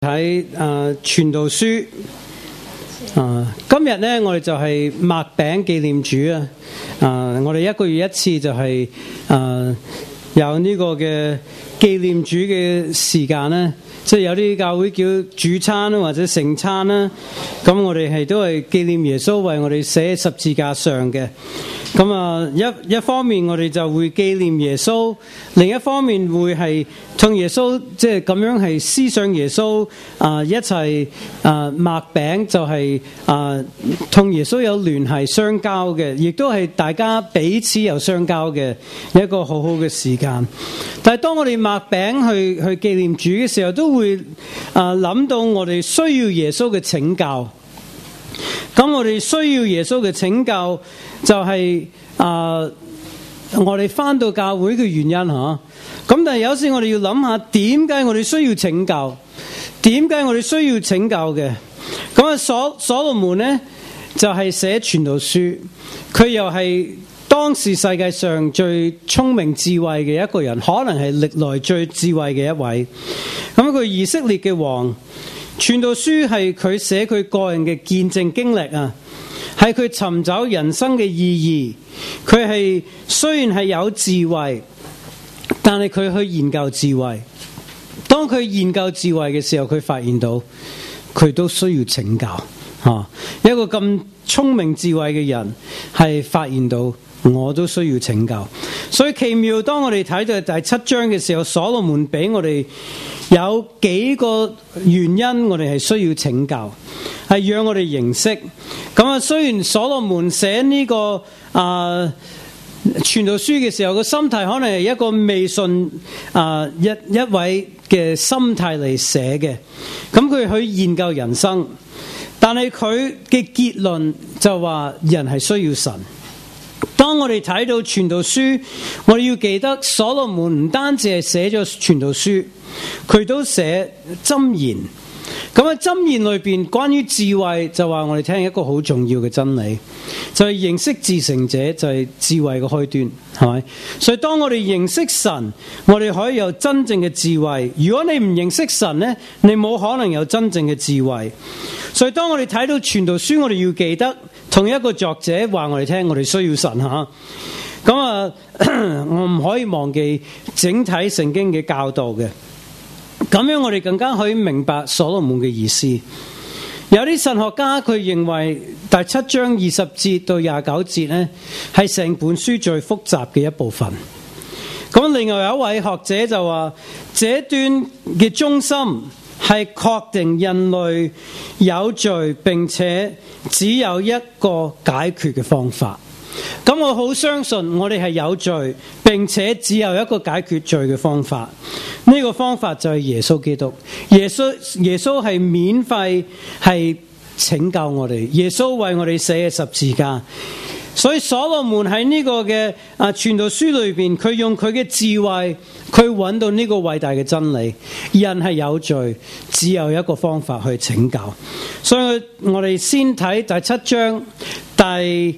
睇傳道書今日咧我哋就係擘餅紀念主我哋一個月一次就係有呢個嘅紀念主嘅時間咧，即係有啲教會叫主餐或者聖餐啦，咁我哋都係紀念耶穌為我哋寫十字架上嘅。咁一方面我哋就會紀念耶穌，另一方面會係同耶穌即係咁樣係思想耶穌一齊擘餅，就係同耶穌有聯繫相交嘅，亦都係大家彼此有相交嘅一個好好嘅時間。但係當我哋擘餅去紀念主嘅時候，都會諗到我哋需要耶穌嘅拯救。咁我哋需要耶穌嘅拯救，就係我哋返到教會嘅原因吓。咁但係有時我哋要諗下，點解我哋需要拯救？點解我哋需要拯救嘅？咁所羅門呢，就係寫傳道書，佢又係當時世界上最聰明智慧嘅一個人，可能係歷來最智慧嘅一位。咁佢以色列嘅王。傳道書係佢寫佢個人嘅見證經歷係佢尋找人生嘅意義。佢係雖然係有智慧，但係佢去研究智慧。當佢研究智慧嘅時候，佢發現到佢都需要拯救。一個咁聰明智慧嘅人係發現到我都需要拯救。所以奇妙，當我哋睇到第7章嘅時候，所羅門俾我哋有幾個原因，我哋係需要拯救，係讓我哋認識。咁雖然所羅門寫呢個傳道書嘅時候，個心態可能係一個未信一位嘅心態嚟寫嘅。咁佢去研究人生，但係佢嘅結論就話人係需要神。當我哋睇到傳道書，我哋要記得所羅門唔單止係寫咗傳道書，佢都寫箴言。咁喺箴言裏邊，關於智慧就話我哋聽一個好重要嘅真理，就係認識至聖者就係智慧嘅開端，係咪？所以當我哋認識神，我哋可以有真正嘅智慧。如果你唔認識神呢，你冇可能有真正嘅智慧。所以當我哋睇到傳道書，我哋要記得同一個作者話我哋聽，我哋需要神吓。咁我唔可以忘記整體聖經嘅教導嘅。咁樣我哋更加可以明白所羅門嘅意思。有啲神學家佢認為第7章20節到29節呢，係成本書最複雜嘅一部分。咁另外有一位學者就話，這段嘅中心係確定人類有罪，並且只有一個解決嘅方法。咁我好相信我哋係有罪，並且只有一個解決罪嘅方法。呢個方法就係耶穌基督。耶穌係免費係拯救我哋。耶穌為我哋寫嘅十字架。所以所羅門喺呢個嘅傳道書裏邊，佢用佢嘅智慧，佢揾到呢個偉大嘅真理。人係有罪，只有一個方法去拯救。所以我哋先睇第7章第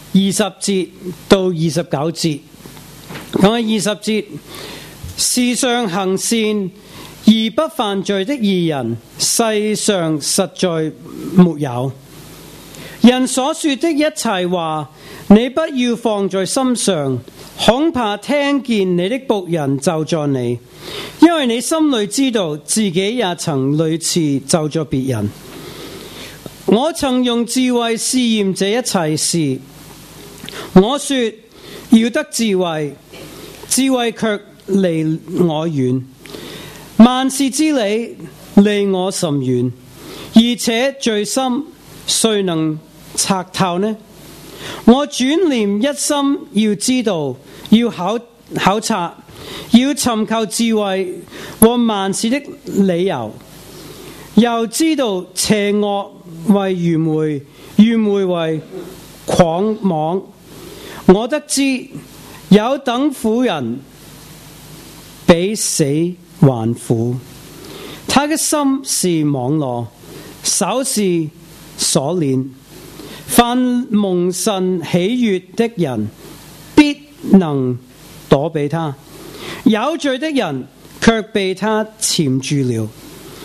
20節到29節。咁喺20節，世上行善而不犯罪的義人，世上實在沒有。人所說的一切話，你不要放在心上，恐怕聽見你的僕人咒詛你，因為你心裏知道自己也曾類似咒詛別人。我曾用智慧試驗這一切事，我說要得智慧，智慧卻離我遠，萬事之理離我甚遠，而且最深，誰能察透呢？我轉念一心要知道，要考察，要尋求智慧和萬事的理由，又知道邪惡為愚昧，愚昧為狂妄。我得知有等苦人比死還苦，他的心是網羅，手是鎖鏈。凡蒙神喜悅的人，必能躲避他；有罪的人卻被他纏住了。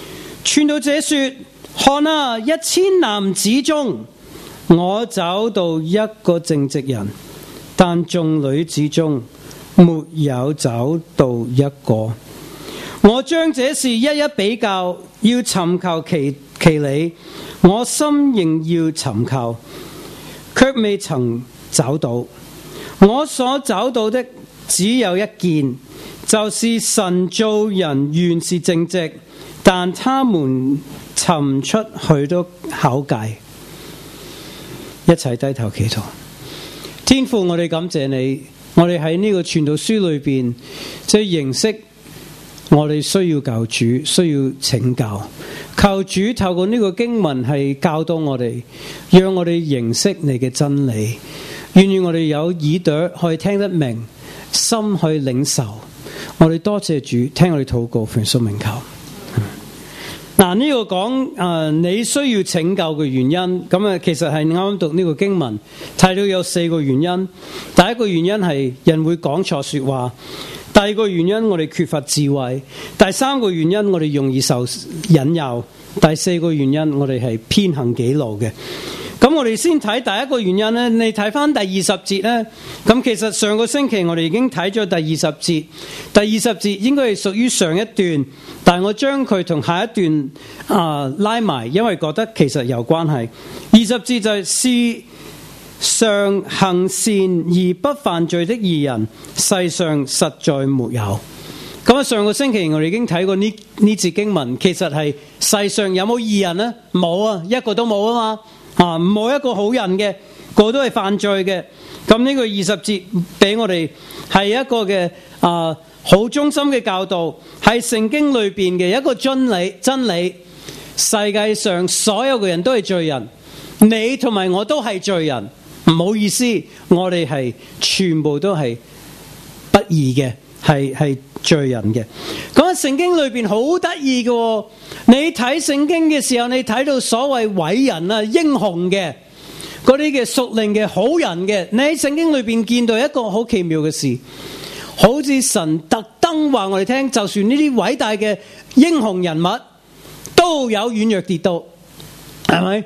傳道者說：看啊，1000男子中，我找到一個正直人，但眾女子中沒有找到一個。我將這事一一比較，要尋求其理，我心仍要尋求，卻未曾找到。我所找到的只有一件，就是神造人原是正直，但他們尋出許多巧計。一齊低頭祈禱。天父，我哋感謝你，我哋喺呢個傳道書裏邊，即係認識我哋需要救主，需要拯救。求主透過呢個經文係教導我哋，讓我哋認識你嘅真理。願意我哋有耳朵可以聽得明，心可以領受。我哋多謝主，聽我哋禱告，奉耶穌名求。嗱，呢個講你需要拯救嘅原因，咁啊其實係啱啱讀呢個經文睇到有4個原因。第一個原因係人會講錯說話，第二個原因我哋缺乏智慧，第三個原因我哋容易受引誘，第四個原因我哋係偏行己路嘅。咁我哋先睇第一個原因咧，你睇翻第20節咧，咁其實上個星期我哋已經睇咗第20節，第20節應該係屬於上一段，但係我將佢同下一段拉埋，因為覺得其實有關係。20節就係世上行善而不犯罪的義人，世上實在沒有。咁啊，上個星期我哋已經睇過呢節經文，其實係世上有冇義人呢？冇啊，一個都冇啊嘛。冇一個好人嘅，個都係犯罪嘅。咁呢個20節俾我哋係一個嘅好中心嘅教導，係聖經裏邊嘅一個真理。世界上所有嘅人都係罪人，你同埋我都係罪人。唔好意思，我哋係全部都係不義嘅，係罪人嘅。咁喺聖經裏邊好得意嘅，你睇聖經嘅時候，你睇到所謂偉人啊、英雄嘅嗰啲嘅屬靈嘅好人嘅，你喺聖經裏邊見到一個好奇妙嘅事，好似神特登話我哋聽，就算呢啲偉大嘅英雄人物都有軟弱跌倒，係咪？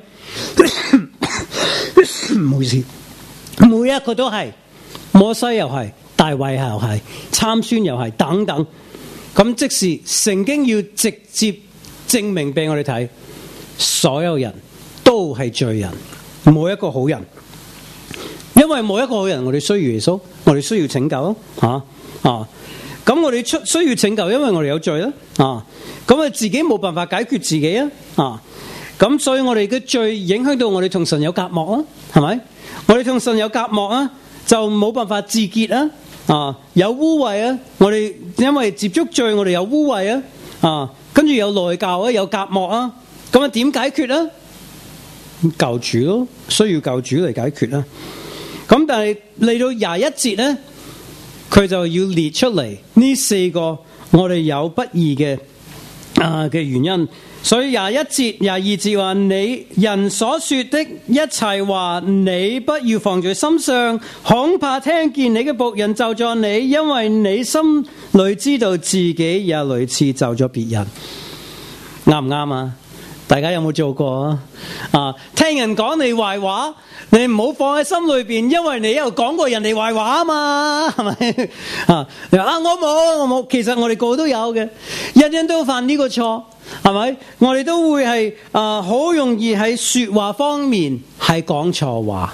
唔好意思，每一個都係，摩西又係，大衛又係，參孫又係，等等。咁即是聖經要直接證明俾我哋睇，所有人都係罪人，冇一個好人。因為冇一個好人，我哋需要耶穌，我哋需要拯救咁我哋需要拯救，因為我哋有罪啦。咁啊自己冇辦法解決自己啊。咁所以我哋嘅罪影響到我哋同神有隔膜啊，係咪？我哋同神有隔膜啊，就冇辦法自潔啊，有污穢啊，我哋因為接觸罪，我哋有污穢啊，跟住有內疚啊，有隔膜啊，咁啊點解決啊？救主咯，需要救主嚟解決啊。咁但係嚟到21節咧，佢就要列出嚟呢4個我哋有不義嘅原因。所以21節、22節話，你人所說的一切話，你不要放在心上，恐怕聽見你嘅僕人咒詛你，因為你心裏知道自己也類似咒咗別人。啱唔啱啊？大家有冇做過啊？聽人講你壞話，你唔好放喺心裏邊，因為你有講過人哋壞話啊嘛，係咪？我冇，其實我哋個個都有嘅，人人都犯呢個錯。係咪？我哋都會係好容易喺說話方面係講錯話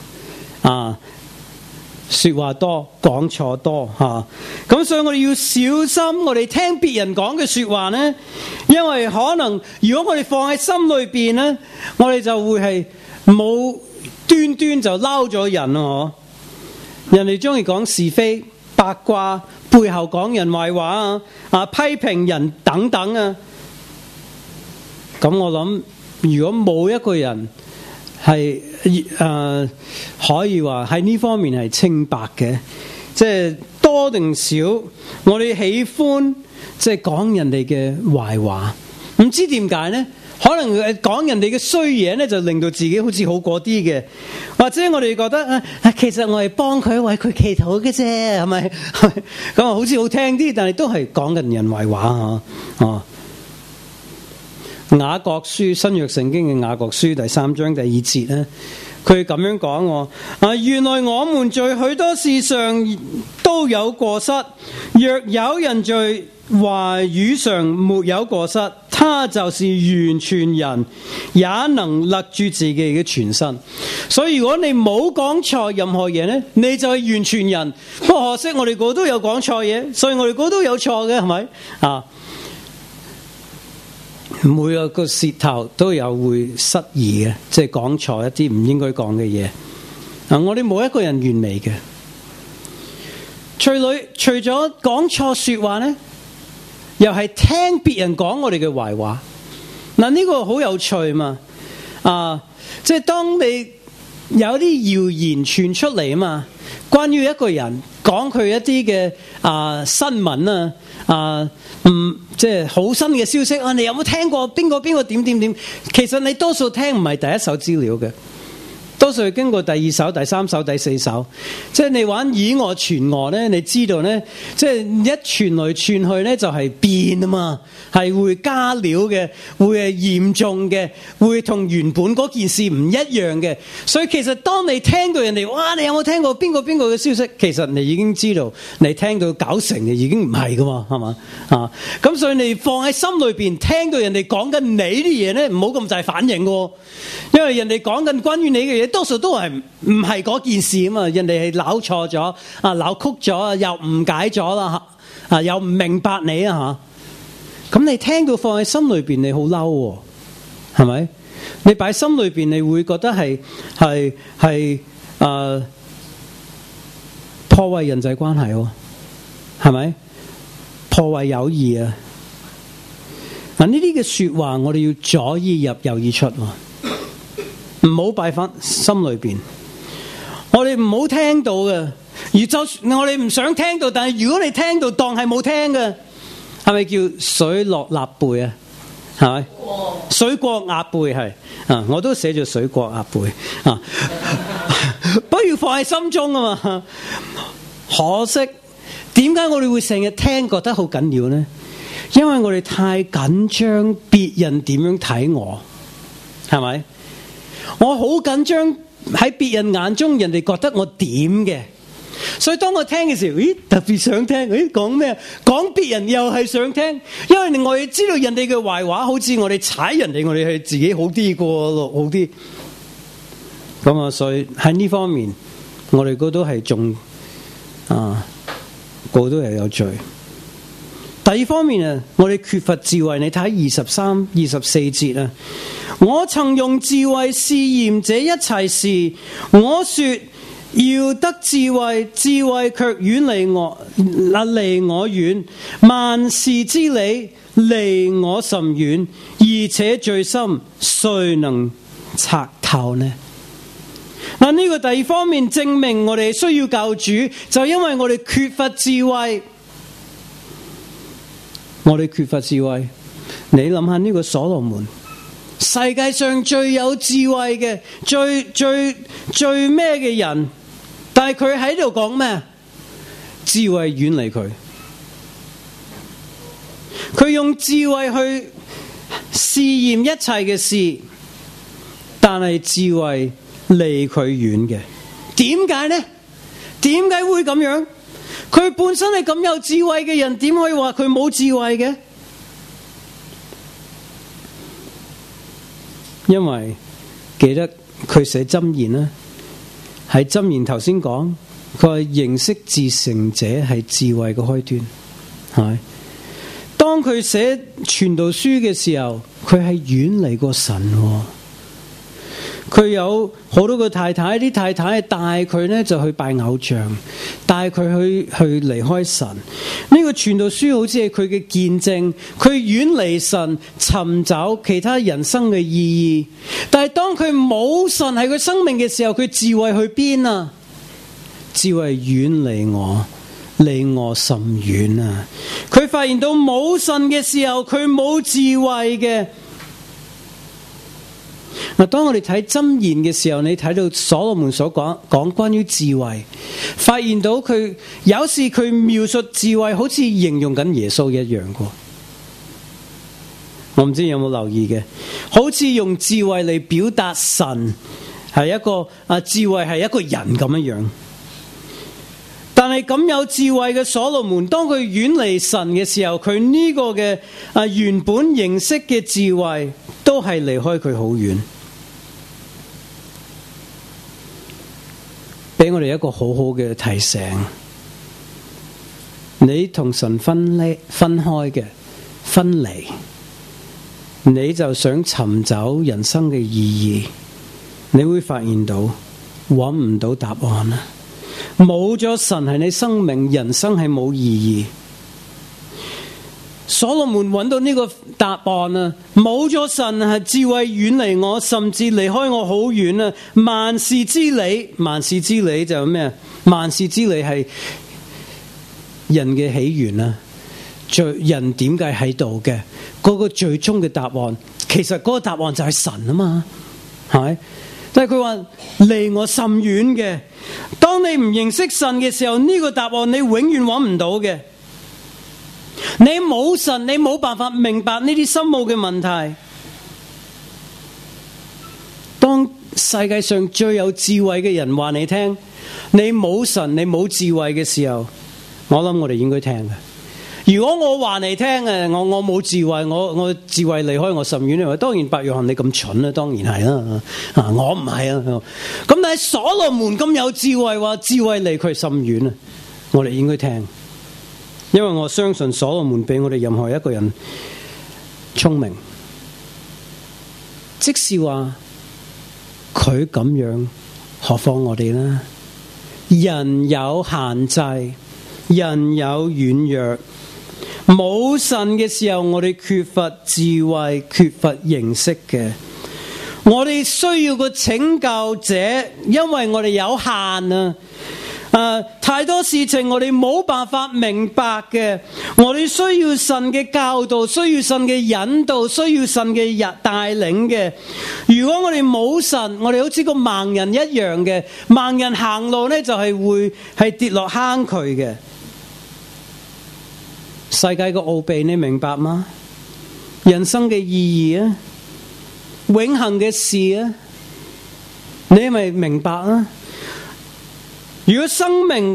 說話多，講錯多咁所以我哋要小心，我哋聽別人講嘅說話呢，因為可能如果我哋放喺心裏邊呢，我哋就會係冇端端就撈咗人咯。人哋中意講是非、八卦，背後講人壞話批評人等等咁我諗，如果冇一個人係可以話喺呢方面係清白嘅，即係多定少，我哋喜歡即係講人哋嘅壞話，唔知點解呢？可能講人哋嘅衰嘢呢，就令到自己好似好過啲嘅，或者我哋覺得其實我係幫佢為佢祈禱嘅啫，係咪？咁好似好聽啲，但係都係講緊人壞話雅各書，新約聖經嘅雅各書第3章第2節咧，佢咁樣講原來我們在許多事上都有過失，若有人在話語上沒有過失，他就是完全人，也能勒住自己嘅全身。所以如果你冇講錯任何嘢呢，你就係完全人。不過可惜我哋個個都有講錯嘢，所以我哋個個都有錯嘅，係咪啊？每個舌頭都有會失儀嘅，即係講錯一啲唔應該講嘅嘢。我哋冇一個人完美嘅，除咗講錯說話呢，又係聽別人講我哋嘅壞話。呢個好有趣嘛。即係當你有啲謠言傳出嚟嘛，關於一個人講佢一啲嘅新聞即係好新嘅消息你有冇聽過邊個點點點？其實你多數聽唔係第一手資料嘅，多數係經過第2手、第3手、第4手。即係你玩以訛傳訛咧，你知道咧，即係一傳來傳去咧就係變啊嘛，係會加料嘅，會係嚴重嘅，會同原本嗰件事唔一樣嘅。所以其實當你聽到人哋哇，你有冇聽過邊個嘅消息？其實你已經知道，你聽到90%嘅已經唔係噶嘛，係嘛咁所以你放喺心裏邊，聽到人哋講緊你啲嘢咧，唔好咁大反應喎，因為人哋講緊關於你嘅嘢，多數都係唔係嗰件事啊嘛，人哋係扭錯咗扭曲咗又誤解咗啦又唔明白你咁你聽到放喺心裏邊，你好嬲喎，係咪？你擺心裏邊，你會覺得係破壞人際關係喎，係咪？破壞友誼啊！呢啲嘅說話，我哋要左耳入右耳出喎，唔好擺翻心裏邊。我哋唔好聽到嘅，而就算我哋唔想聽到，但係如果你聽到，當係冇聽嘅，係咪叫水落鴨背啊？係咪？水過鴨背係我都寫咗水過鴨背不要放喺心中啊嘛。可惜點解我哋會成日聽覺得好緊要呢？因為我哋太緊張別人點樣睇我，係咪？我好緊張喺別人眼中人哋覺得我點嘅，所以當我聽嘅時候，特別想聽，講咩？講別人又係想聽，因為我哋知道人哋嘅壞話，好似我哋踩人哋，我哋係自己好啲過咯，好啲。咁所以喺呢方面，我哋個都係仲個都係有罪。第二方面我哋缺乏智慧。你睇23、24節我曾用智慧試驗這一切事，我說要得智慧，智慧卻遠離我，離我遠。萬事之理離我甚遠，而且最深，誰能測透呢？呢個第二方面證明我哋需要救主，就因為我哋缺乏智慧。我哋缺乏智慧，你諗下呢個所羅門，世界上最有智慧嘅、最咩嘅人，但係佢喺度講咩？智慧遠離佢，佢用智慧去試驗一切嘅事，但係智慧離佢遠嘅。點解呢？點解會咁樣？佢本身係咁有智慧嘅人，點可以話佢冇智慧嘅？因為記得佢寫箴言啦，喺箴言頭先講，佢話認識至聖者係智慧嘅開端，係咪？當佢寫傳道書嘅時候，佢係遠離過神。佢有好多個太太，啲太太帶佢呢就去拜偶像，帶佢去離開神。呢個傳道書好似係佢嘅見證，佢遠離神，尋找其他人生嘅意義。但係當佢冇神喺佢生命嘅時候，佢智慧去邊啊？智慧遠離我，離我甚遠啊！佢發現到冇神嘅時候，佢冇智慧嘅。當我哋睇箴言嘅時候，你睇到所羅門所講關於智慧，發現到佢有時佢描述智慧好似形容緊耶穌一樣嘅。 我唔知有冇留意嘅，好似用智慧嚟表達神係一個智慧係一個人咁樣。但係咁有智慧嘅所羅門，當佢遠離神嘅時候，佢呢個嘅原本認識嘅智慧都係離開佢好遠。俾我哋一個好好嘅提醒，你同神分開嘅分離，你就想尋找人生嘅意義，你會發現到揾唔到答案啦。冇咗神係你生命，人生係冇意義。所羅門揾到呢個答案啊！冇咗神係智慧遠離我，甚至離開我好遠啊！萬事之理，萬事之理就係咩？萬事之理係人嘅起源啊！人點解喺度嘅？嗰個最終嘅答案，其實嗰個答案就係神啊嘛，係咪？但係佢話離我甚遠嘅。當你唔認識神嘅時候，呢個答案你永遠揾唔到嘅。你冇神，你冇辦法明白呢啲深奧嘅問題。當世界上最有智慧嘅人話你聽，你冇神，你冇智慧嘅時候，我諗我哋應該聽嘅。如果我話你聽我冇智慧，我智慧離開我甚遠，你話當然白約翰你咁蠢啦，當然係啦，我唔係啊。咁但係所羅門咁有智慧，話智慧離佢甚遠啊，我哋應該聽。因為我相信所羅門比我哋任何一個人聰明，即使話佢咁樣，何況我哋呢？人有限制，人有軟弱，冇神嘅時候，我哋缺乏智慧，缺乏認識嘅。我哋需要個拯救者，因為我哋有限啊！太多事情我哋冇辦法明白嘅，我哋需要神嘅教導，需要神嘅引導，需要神嘅帶領嘅。如果我哋冇神，我哋好似個盲人一樣嘅，盲人行路呢，就係會係跌落坑渠嘅。世界嘅奧秘你明白嗎？人生嘅意義啊，永恆嘅事啊，你係咪明白啊？如果生命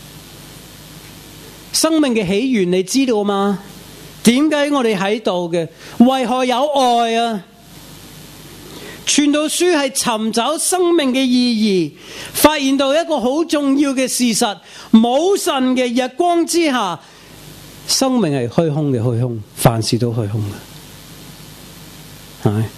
嘅起源你知道嗎？點解我哋喺度嘅？為何有愛啊？傳道書係尋找生命嘅意義，發現到一個好重要嘅事實：冇神嘅日光之下，生命係虛空嘅，虛空，凡事都虛空嘅，係咪？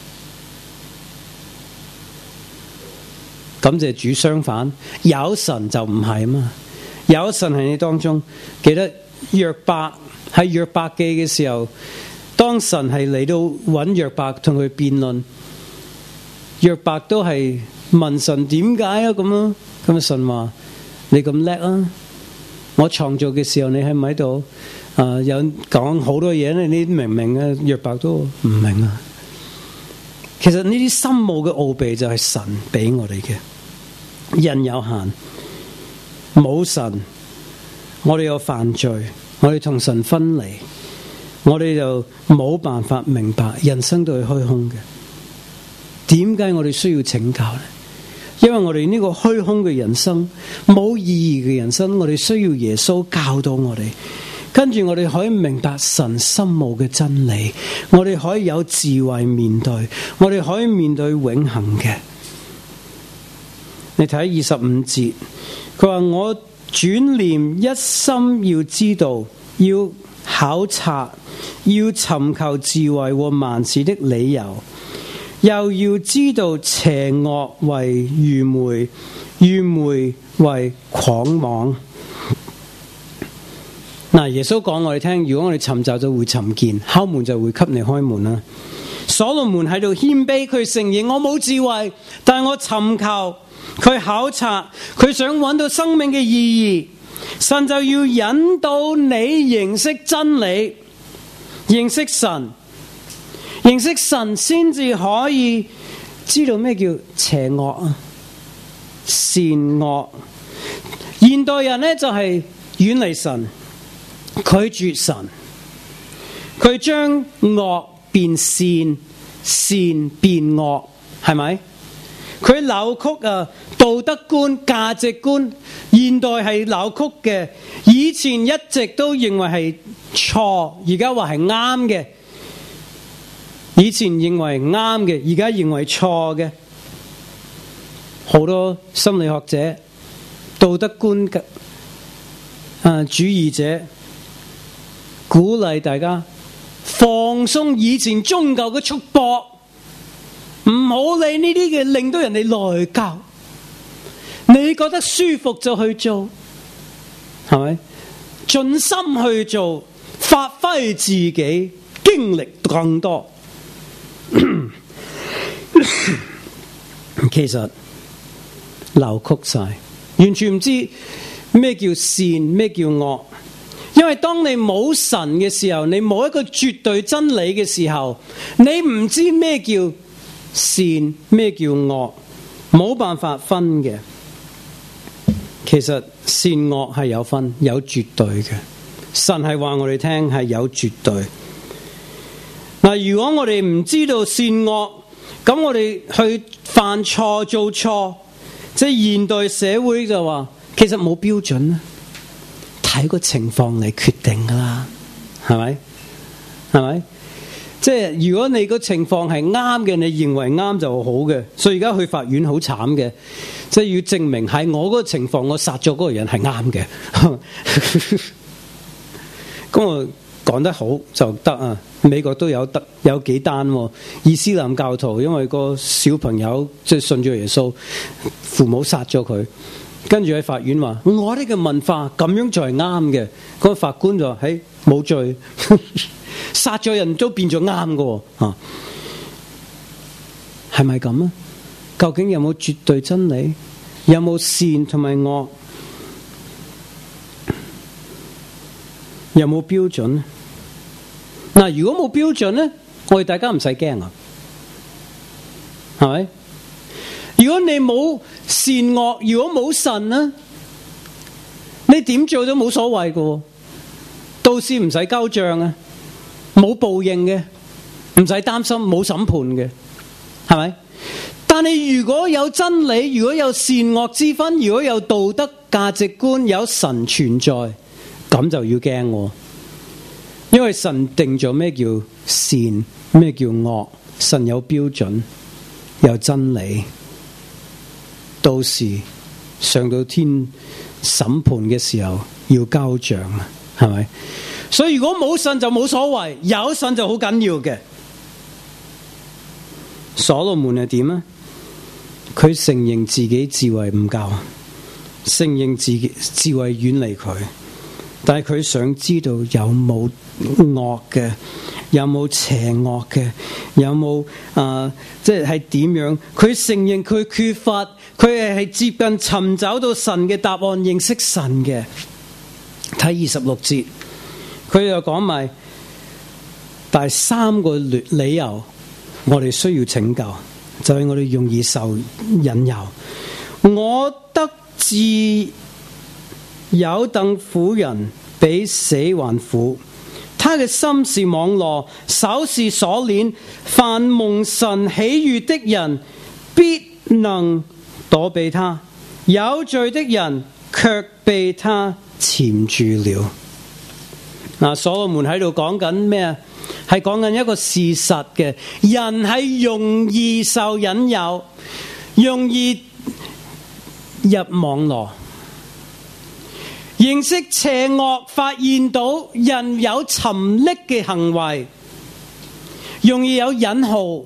感謝主，相反有神就唔係啊嘛，有神喺你當中。記得約伯喺約伯記嘅時候，當神係嚟到揾約伯同佢辯論，約伯都係問神點解啊咁咯。咁神話你咁叻啊，我創造嘅時候你喺唔喺度？有講好多嘢，你明唔明啊？約伯都唔明啊。其實呢啲深奧嘅奧秘就係神俾我哋嘅。人有限，冇神，我哋有犯罪，我哋同神分離，我哋就冇辦法明白人生都係虛空嘅。點解我哋需要拯救呢？因為我哋呢個虛空嘅人生，冇意義嘅人生，我哋需要耶穌教導我哋，跟住我哋可以明白神深奧嘅真理，我哋可以有智慧面對，我哋可以面對永恆嘅。你睇25節，佢話我轉念一心要知道，要考察，要尋求智慧和萬事的理由，又要知道邪惡為愚昧，愚昧為狂妄。嗱，耶穌講我哋聽，如果我哋尋找就會尋見，敲門就會給你開門啦。所羅門喺度謙卑，佢承認我冇智慧，但係我尋求。佢考察，佢想揾到生命嘅意義，神就要引導你認識真理，認識神，認識神先至可以知道咩叫邪惡啊、善惡。現代人呢，就係遠離神，拒絕神，佢將惡變善，善變惡，係咪？佢扭曲道德觀、價值觀，現代係扭曲嘅，以前一直都認為係錯，而家話係啱嘅。以前認為啱嘅，而家認為錯嘅。好多心理學者、道德觀嘅主義者鼓勵大家放鬆以前宗教嘅束縛，唔好理呢啲嘅令到人哋內疚，你覺得舒服就去做，係咪？盡心去做，發揮自己，經歷更多。其實扭曲晒，完全唔知咩叫善，咩叫惡。因為當你冇神嘅時候，你冇一個絕對真理嘅時候，你唔知咩叫善，咩叫惡，冇辦法分嘅。其實善惡係有分，有絕對嘅。神係話我哋聽係有絕對。嗱，如果我哋唔知道善惡，咁我哋去犯錯做錯，即係現代社會就話，其實冇標準啊，睇個情況嚟決定噶啦，係咪？係咪？即係如果你個情況係啱嘅，你認為啱就好嘅，所以而家去法院好慘嘅，即係要證明喺我嗰個情況，我殺咗嗰個人係啱嘅。咁我講得好就得啊！美國都有幾單喎，伊斯蘭教徒因為個小朋友即係信咗耶穌，父母殺咗佢，跟住喺法院話我哋嘅文化咁樣就係啱嘅。嗰個法官就話：嘿，冇罪，殺咗人都變咗啱嘅喎，係咪咁啊？究竟有冇絕對真理？有冇善同埋惡？有冇標準？嗱，如果冇標準咧，我哋大家唔使驚啊，係咪？如果你冇善惡，如果冇神咧，你點做都冇所謂嘅，到時唔使交賬啊，冇報應嘅，唔使擔心冇審判嘅，係咪？但係如果有真理，如果有善惡之分，如果有道德價值觀，有神存在，咁就要驚喎。因為神定咗咩叫善，咩叫惡，神有標準，有真理。到時上到天審判嘅時候要交賬啊，係咪？所以如果冇神就冇所謂，有神就好緊要嘅。所羅門係點啊？佢承認自己智慧唔夠，承認自己智慧遠離佢，但係佢想知道有冇惡嘅，有冇邪惡嘅，有冇即係點樣？佢承認佢缺乏，佢係接近尋找到神嘅答案，認識神嘅。睇26節，佢又講埋第3個理由，我哋需要拯救，就係我哋容易受引誘。我得自有等婦人比死還苦，他嘅心是網羅，手是鎖鏈，凡蒙神喜悅的人必能躲避他，有罪的人卻被他纏住了。嗱，所羅門喺度講緊咩啊？係講緊一個事實嘅，人係容易受引誘，容易入網羅。認識邪惡，發現到人有沉溺嘅行為，容易有引號，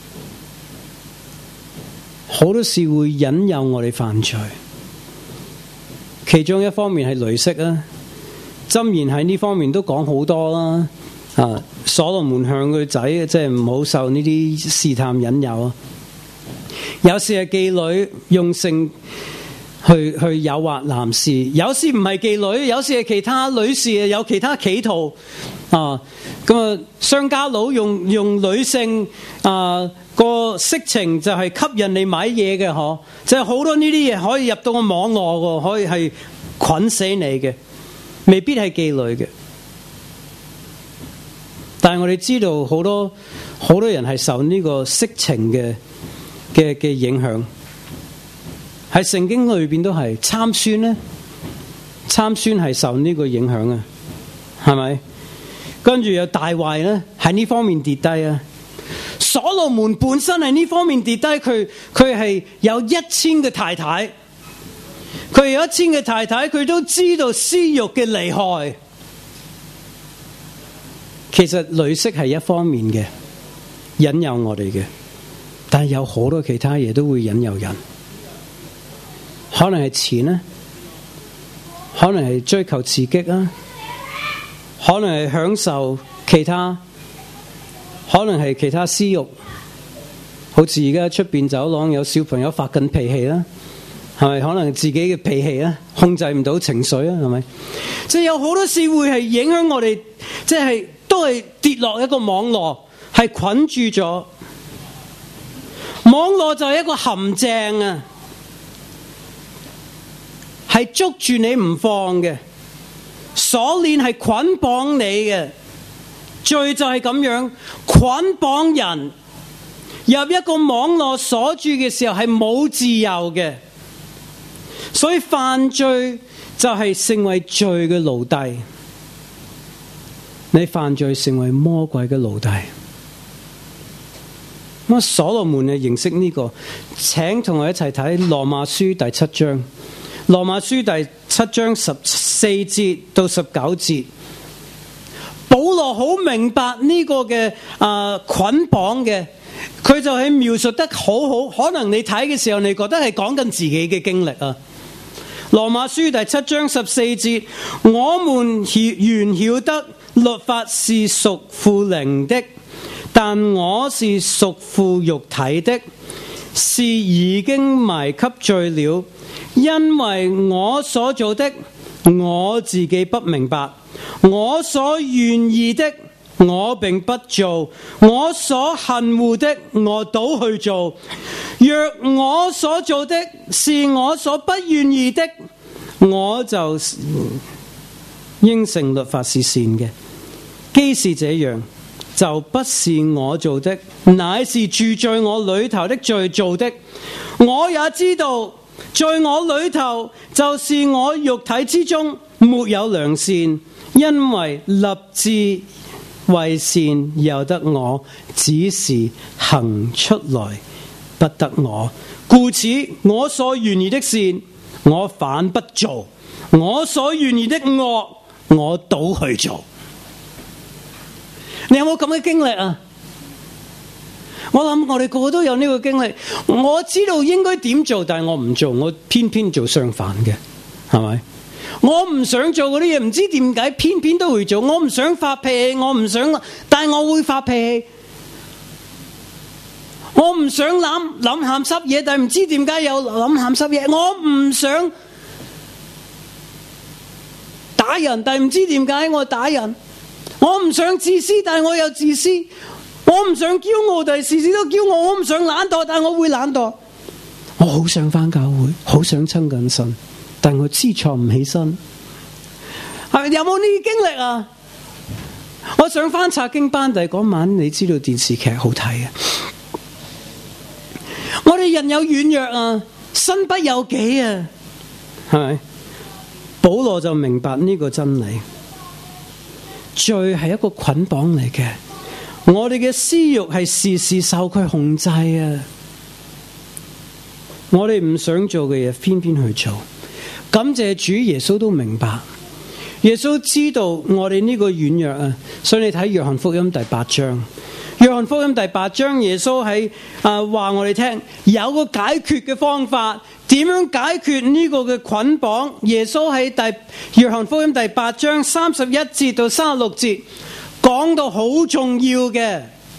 好多事會引誘我哋犯罪。其中一方面係雷色啊，箴言喺呢方面都講好多啦。所羅門向佢仔即係唔好受呢啲試探引誘啊。有時係妓女用性去誘惑男士，有時唔係妓女，有時係其他女士有其他企圖啊。咁啊，商家佬用女性個色情就係吸引你買嘢嘅，嗬，就係好多呢啲嘢可以入到個網絡，可以係捆死你嘅，未必係妓女嘅。但係我哋知道好多好多人係受呢個色情嘅影響，喺聖經裏邊都係參孫咧，參孫係受呢個影響啊，係咪？跟住有大衛咧，喺呢方面跌低啊。所羅門本身係呢方面跌低，佢係有1000嘅太太，佢有1000嘅太太，佢都知道私欲嘅厲害。其實女色係一方面嘅引誘我哋嘅，但係有好多其他嘢都會引誘人，可能係錢啦，可能係追求刺激啦，可能係享受其他，可能係其他私欲，好似而家出邊走廊有小朋友發緊脾氣啦，係咪？可能自己嘅脾氣啦，控制唔到情緒啦，係咪？即係有好多事會係影響我哋，即係都係跌落一個網絡，係捆住咗。網絡就係一個陷阱啊，係捉住你唔放嘅，鎖鏈係捆綁你嘅。罪就係咁樣捆綁人入一個網絡鎖住嘅時候係冇自由嘅，所以犯罪就係成為罪嘅奴隸。你犯罪成為魔鬼嘅奴隸。咁所羅門嘅認識呢個，請同我一齊睇羅馬書第7章。羅馬書第7章14節到19節。保羅好明白呢個嘅捆綁嘅，佢就係描述得好好。可能你睇嘅時候，你覺得係講緊自己嘅經歷啊。羅馬書第7章14節，我們原曉得律法是屬乎靈的，但我是屬乎肉體的，是已經埋給罪了，因為我所做的我自己不明白，我所願意的我並不做，我所恨惡的我倒去做。若我所做的是我所不願意的，我就應承律法是善嘅。既是這樣，就不是我做的，乃是住在我裏頭的罪做的。我也知道在我裏頭，就是我肉體之中沒有良善，因為立志為善由得我，只是行出來不得我。故此我所願意的善我反不做，我所願意的惡我倒去做。你有冇咁嘅經歷啊？我諗我哋個個都有呢個經歷。我知道應該點做，但係我唔做，我偏偏做相反嘅，係咪？我唔想做嗰啲嘢，唔知點解偏偏都會做。我唔想發脾氣，我唔想，但係我會發脾氣。我唔想諗鹹濕嘢，但係唔知點解有諗鹹濕嘢。我唔想打人，但係唔知點解我打人。我唔想自私，但係我又自私。我唔想驕傲，但係時時都驕傲。我唔想懶惰，但係我會懶惰。我好想返教會，好想親近神，但係我知錯唔起身。係咪有冇呢啲經歷啊？我想返查經班，但係嗰晚你知道電視劇好睇啊。我哋人有軟弱啊，身不由己啊，係咪？保羅就明白呢個真理。罪係一個捆綁嚟嘅，我哋嘅私欲係時時受佢控制啊！我哋唔想做嘅嘢，偏偏去做。感謝主，耶穌都明白，耶穌知道我哋呢個軟弱啊！所以你睇約翰福音第8章，約翰福音第8章，耶穌喺話我哋聽，有個解決嘅方法。點樣解決呢個嘅捆綁？耶穌喺約翰福音第8章31節到36節講到好重要嘅。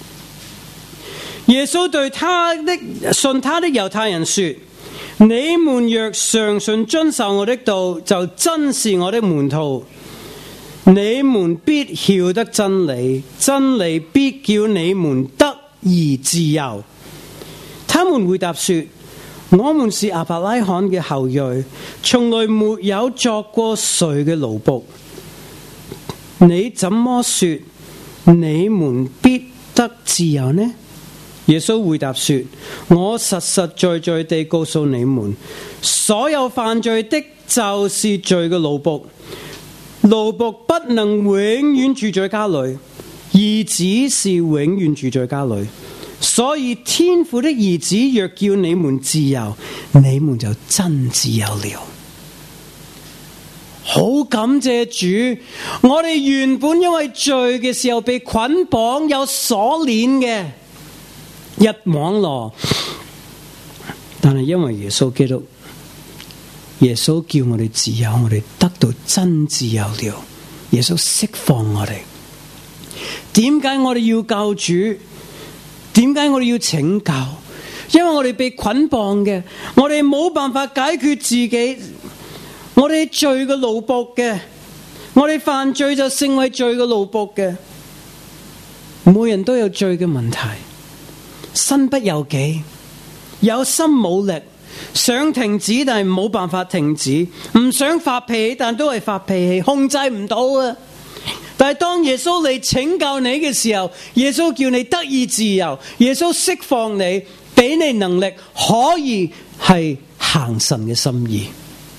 耶穌對信他的猶太人說：你們若常信遵守我的道，就真是我的門徒。你們必曉得真理，真理必叫你們得以自由。他們回答說：我們是亞伯拉罕嘅後裔，從來沒有作過誰嘅奴僕。你怎麼說你們必得自由呢？耶穌回答說：我實實在在地告訴你們，所有犯罪的就是罪嘅奴僕，奴僕不能永遠住在家裏，兒子是永遠住在家裏。所以天父的兒子若叫你們自由，你們就真自由了。好感謝主，我哋原本因為罪嘅時候被捆綁有鎖鏈嘅一網羅，但係因為耶穌基督，耶穌叫我哋自由，我哋得到真自由了。耶穌釋放我哋。點解我哋要救主？點解我哋要拯救？因為我哋被捆綁嘅，我哋冇辦法解決自己，我哋罪嘅奴僕嘅，我哋犯罪就成為罪嘅奴僕嘅。每人都有罪嘅問題，身不由己，有心冇力，想停止但係冇辦法停止，唔想發脾氣但都係發脾氣，控制唔到啊！但係當耶穌嚟拯救你嘅時候，耶穌叫你得以自由，耶穌釋放你，俾你能力可以係行神嘅心意。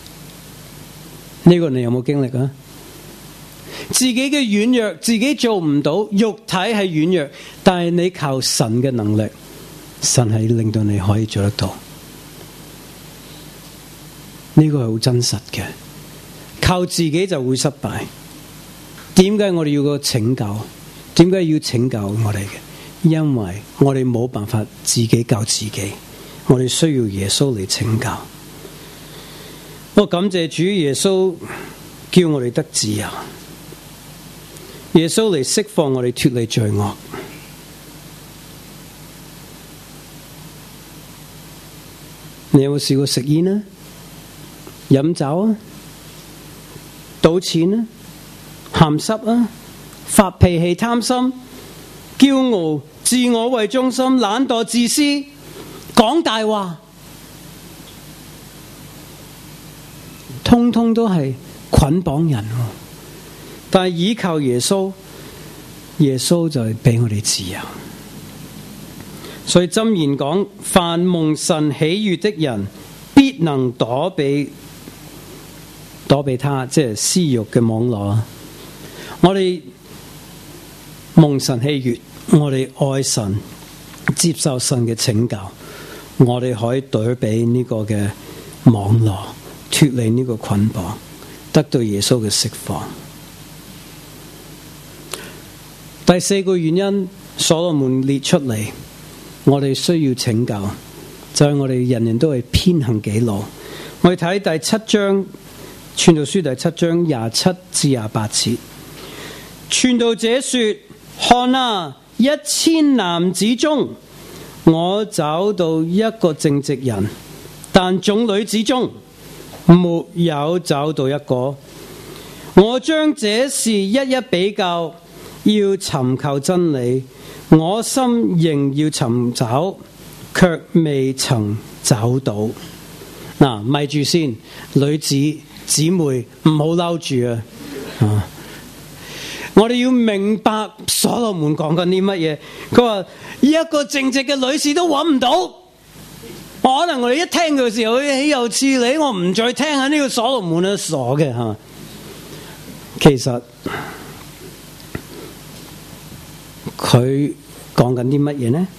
呢個你有冇經歷啊？自己嘅軟弱，自己做唔到，肉體係軟弱，但係你靠神嘅能力，神係令到你可以做得到。呢個係好真實嘅，靠自己就會失敗。點解我哋要個拯救？點解要拯救我哋嘅？因為我哋冇辦法自己救自己，我哋需要耶穌嚟拯救。我感謝主，耶穌叫我哋得自由，耶穌嚟釋放我哋脫離罪惡。你有冇試過食煙啊？飲酒啊？賭錢啊？鹹濕啊，發脾氣、貪心、驕傲、自我為中心、懶惰、自私、講大話，通通都係捆綁人。但係依靠耶穌，耶穌就係俾我哋自由。所以箴言講：凡蒙神喜悅的人，必能躲避他，即係私欲嘅網絡。我哋蒙神喜悅，我哋愛神，接受神嘅拯救，我哋可以躲避呢個嘅網絡，脫離呢個捆綁，得到耶穌嘅釋放。第四個原因，所羅門列出嚟，我哋需要拯救，就係我哋人人都係偏行己路。我哋睇第7章，傳道書第7章27至28節。傳道者說：看啊，1000男子中，我找到一個正直人，但眾女子中沒有找到一個。我將這事一一比較，要尋求真理，我心仍要尋找，卻未曾找到。嗱，咪住先，女子姊妹唔好嬲住啊！我哋要明白所羅門講緊啲乜嘢。佢話一個正直嘅女士都揾唔到，可能我哋一聽嘅時候，豈有此理，我唔再聽下呢個所羅門啊，傻嘅吓。其實佢講緊啲乜嘢呢？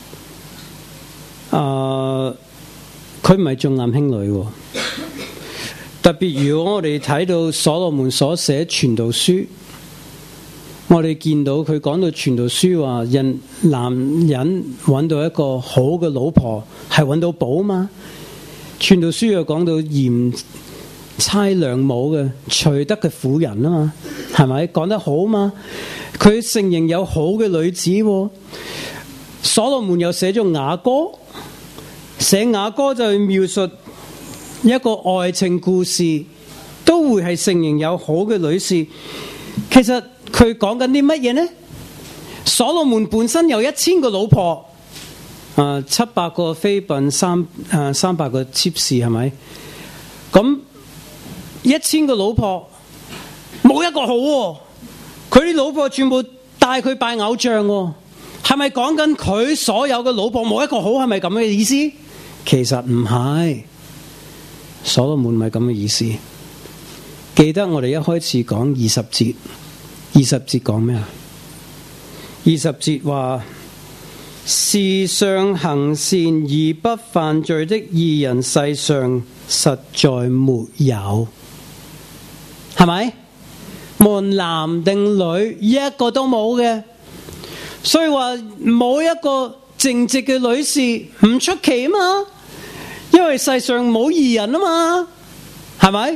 佢唔係重男輕女，特別如果我哋睇到所羅門所寫傳道書。我哋見到佢講到傳道書話，男人揾到一個好嘅老婆係揾到寶嘛。傳道書又講到賢妻良母嘅娶得嘅婦人啊嘛，係咪講得好嘛？佢承認有好嘅女子。所羅門又寫咗雅歌，寫雅歌就描述一個愛情故事，都會係承認有好嘅女士。其實佢講緊啲乜嘢呢？所羅門本身有1000個老婆，700個妃嬪，300個妾侍，係咪？咁1000個老婆冇一個好，佢啲老婆全部帶佢拜偶像，係係咪講緊佢所有嘅老婆冇一個好？係咪咁嘅意思？其實唔係，所羅門唔係咁嘅意思。記得我哋一開始講20節，20節講咩啊？20節話，時常行善而不犯罪的義人，世上實在沒有，係咪？無論男定女，一個都冇嘅。所以話冇一個正直嘅女士唔出奇啊嘛，因為世上冇義人啊嘛，係咪？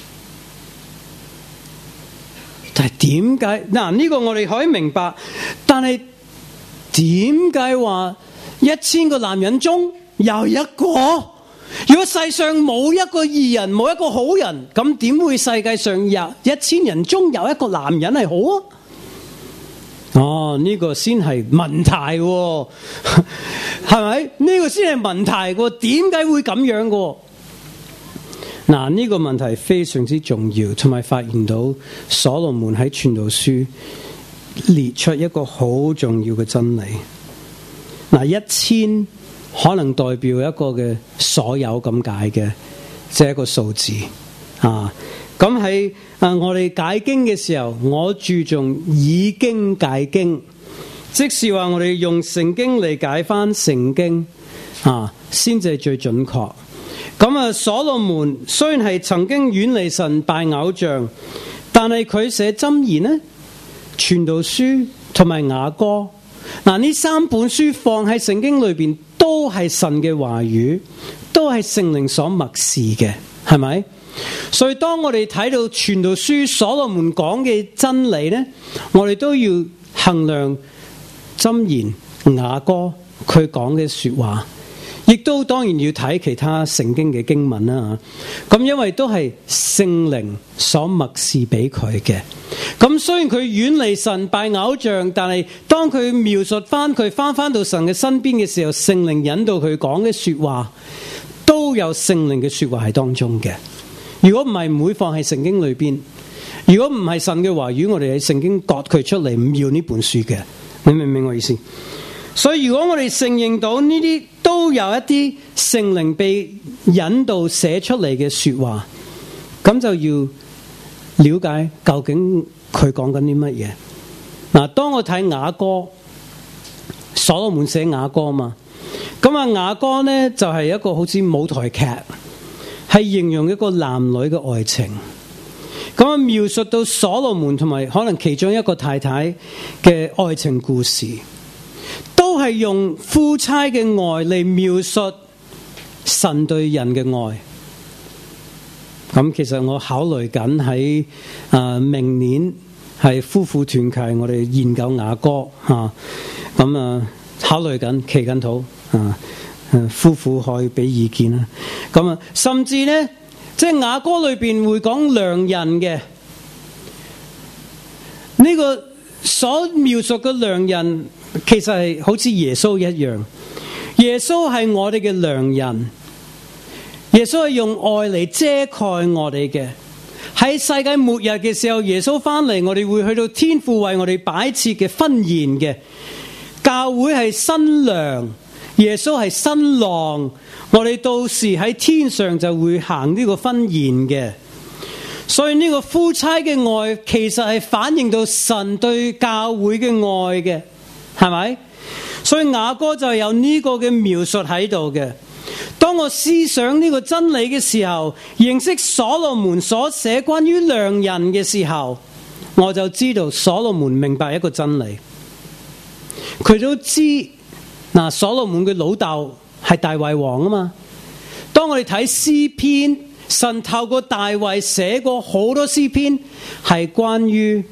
但係點解嗱？呢個我哋可以明白，但係點解話1000個男人中有一個？如果世上冇一個義人，冇一個好人，咁點會世界上有1000人中有一個男人係好啊？哦，呢個先係問題喎，係咪？呢個先係問題喎，點解會咁樣嘅？嗱，呢個問題非常之重要，同埋發現到所羅門喺傳道書列出一個好重要嘅真理。嗱，1000可能代表一個嘅所有咁解嘅，即係一個數字啊。咁喺我哋解經嘅時候，我注重以經解經，即是話我哋用聖經嚟解翻聖經啊，先至係最準確。咁所羅門雖然係曾經遠離神拜偶像，但係佢寫箴言呢、傳道書同埋雅歌，嗱，呢3本書放喺聖經裏邊都係神嘅話語，都係聖靈所默示嘅，係咪？所以當我哋睇到傳道書所羅門講嘅真理呢，我哋都要衡量箴言雅歌佢講嘅說話，亦都當然要睇其他聖經嘅經文啦。咁因為都係聖靈所默示俾佢嘅。咁雖然佢遠離神拜偶像，但係當佢描述翻佢翻到神嘅身邊嘅時候，聖靈引導佢講嘅說話都有聖靈嘅說話喺當中嘅。如果唔係，唔會放喺聖經裏邊。如果唔係神嘅話語，我哋喺聖經割佢出嚟，唔要呢本書嘅。你明唔明我意思？所以如果我哋承認到呢啲都有一啲聖靈被引導寫出嚟嘅說話，咁就要了解究竟佢講緊啲乜嘢。嗱，當我睇雅歌，所羅門寫雅歌嘛，咁雅歌呢就係一個好似舞台劇，係形容一個男女嘅愛情。咁描述到所羅門同埋可能其中一個太太嘅愛情故事，都係用夫妻嘅愛嚟描述神對人嘅愛。咁其實我考慮緊喺明年係夫婦團契，我哋研究雅歌嚇。咁考慮緊祈緊禱夫婦可以俾意見啦。咁甚至呢，即係雅歌裏邊會講良人嘅呢個所描述嘅良人，其實係好似耶穌一樣。耶穌係我哋嘅良人，耶穌係用愛嚟遮蓋我哋嘅。喺世界末日嘅時候，耶穌翻嚟，我哋會去到天父為我哋擺設嘅婚宴嘅。教會係新娘，耶穌係新郎，我哋到時喺天上就會行呢個婚宴嘅。所以呢個夫妻嘅愛其實係反映到神對教會嘅愛嘅，係咪？所以雅歌就有呢個嘅描述喺度嘅。當我思想呢個真理嘅時候，認識所羅門所寫關於良人嘅時候，我就知道所羅門明白一個真理。佢都知嗱，所羅門嘅老豆係大衛王啊嘛。當我哋睇詩篇，神透過大衛寫過好多詩篇，係關於